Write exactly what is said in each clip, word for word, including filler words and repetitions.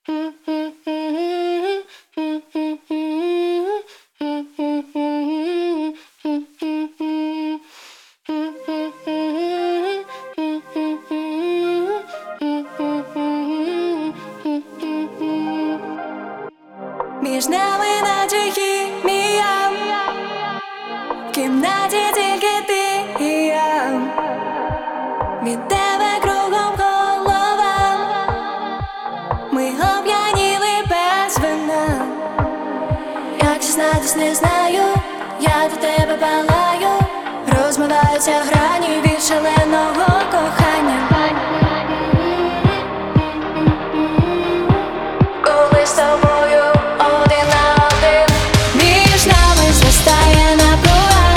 Між нами наче хімія, в кімнаті тільки ти і я. Від тебе кругом голова, ми оп'яніли без вина. Як зізнатись не знаю, я до тебе палаю, розмиваються грані від шаленого кохання. Коли з тобою один на один, між нами зростає напруга.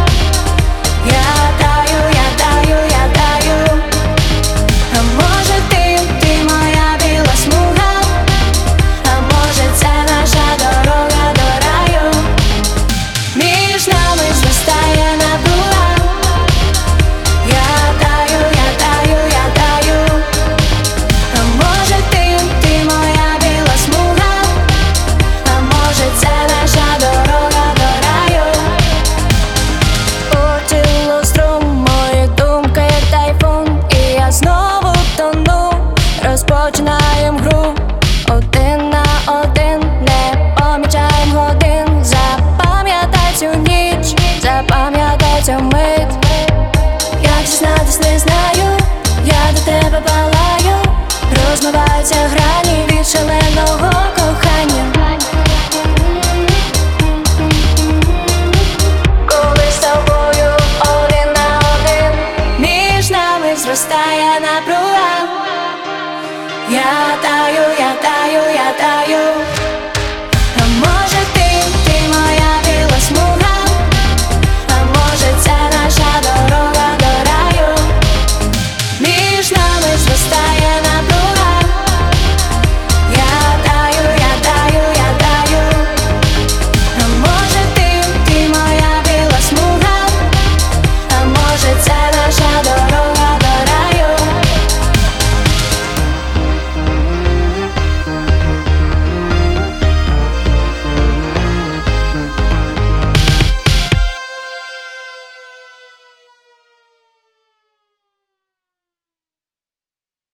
Я даю, я даю, я даю. А може ти, ти моя біла смуга, а може це наша дорога до раю. Між нами зростає напруга. Я даю, я даю, я даю. А може ти, ти моя біла смуга, а може це наша дорога до раю. По тілу струм, мої думки як тайфун, і я знову тону, розпочинаєм гру.